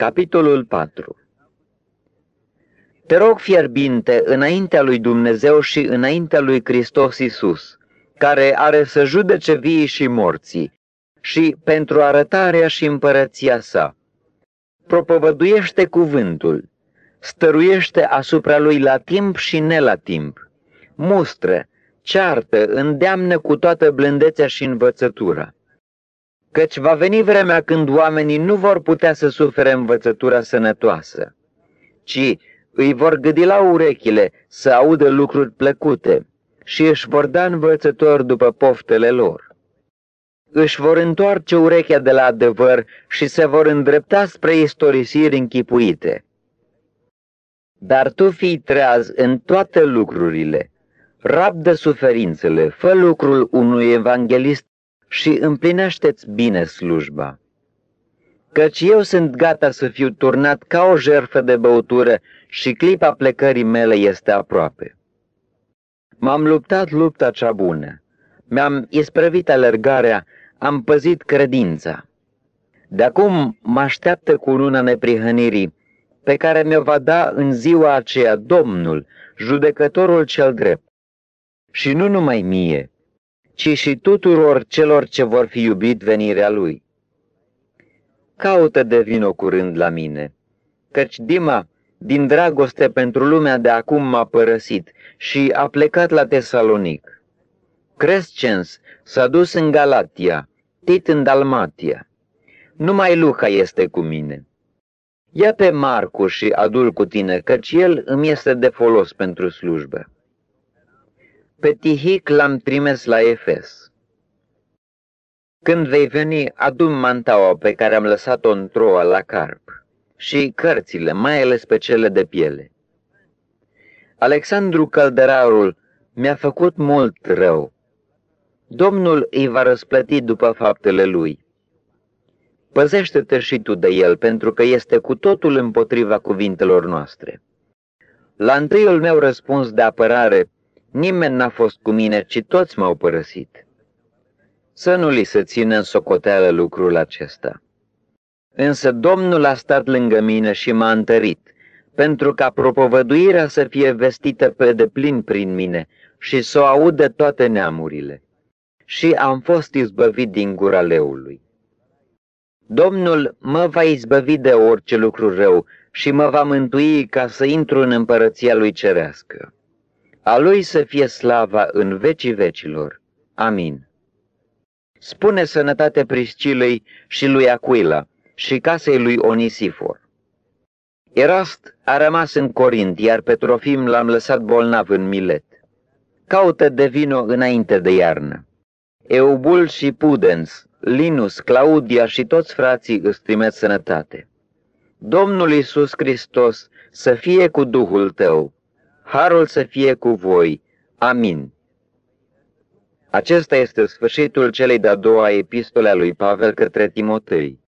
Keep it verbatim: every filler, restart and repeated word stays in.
Capitolul patru. Te rog fierbinte înaintea lui Dumnezeu și înaintea lui Hristos Iisus, care are să judece viii și morții, și pentru arătarea și împărăția sa. Propovăduiește cuvântul, stăruiește asupra lui la timp și ne la timp, mustră, ceartă, îndeamnă cu toată blândețea și învățătura. Căci va veni vremea când oamenii nu vor putea să sufere învățătura sănătoasă, ci îi vor gâdi la urechile să audă lucruri plăcute și își vor da învățători după poftele lor. Își vor întoarce urechea de la adevăr și se vor îndrepta spre istorisiri închipuite. Dar tu fii treaz în toate lucrurile, rabdă suferințele, fă lucrul unui evanghelist și împlinește-ți bine slujba. Căci eu sunt gata să fiu turnat ca o jertfă de băutură și clipa plecării mele este aproape. M-am luptat lupta cea bună, mi-am isprăvit alergarea, am păzit credința. De acum mă așteaptă cununa neprihănirii, pe care mi-o va da în ziua aceea Domnul, judecătorul cel drept. Și nu numai mie, ci și tuturor celor ce vor fi iubit venirea Lui. Caută de vino curând la mine, căci Dima, din dragoste pentru lumea de acum, m-a părăsit și a plecat la Tesalonic. Crescens s-a dus în Galatia, Tit în Dalmatia. Numai Luca este cu mine. Ia pe Marcu și adu-l cu tine, căci el îmi este de folos pentru slujbă. Pe Tihic l-am trimis la Efes. Când vei veni, adu-mi mantaua pe care am lăsat-o în Troa la Carp și cărțile, mai ales pe cele de piele. Alexandru Călderarul mi-a făcut mult rău. Domnul îi va răsplăti după faptele lui. Păzește-te și tu de el, pentru că este cu totul împotriva cuvintelor noastre. La întâiul meu răspuns de apărare, nimeni n-a fost cu mine, ci toți m-au părăsit. Să nu li se țină în socoteală lucrul acesta. Însă Domnul a stat lângă mine și m-a întărit, pentru ca propovăduirea să fie vestită pe deplin prin mine și să o audă toate neamurile. Și am fost izbăvit din gura leului. Domnul mă va izbăvi de orice lucru rău și mă va mântui ca să intru în împărăția lui cerească. A lui să fie slava în vecii vecilor. Amin. Spune sănătate Priscilei și lui Aquila și casei lui Onisifor. Erast a rămas în Corint, iar pe Trofim l-am lăsat bolnav în Milet. Caută de vino înainte de iarnă. Eubul și Pudens, Linus, Claudia și toți frații îți trimit sănătate. Domnul Iisus Hristos să fie cu Duhul tău. Harul să fie cu voi. Amin. Acesta este sfârșitul celei de-a doua epistole a lui Pavel către Timotei.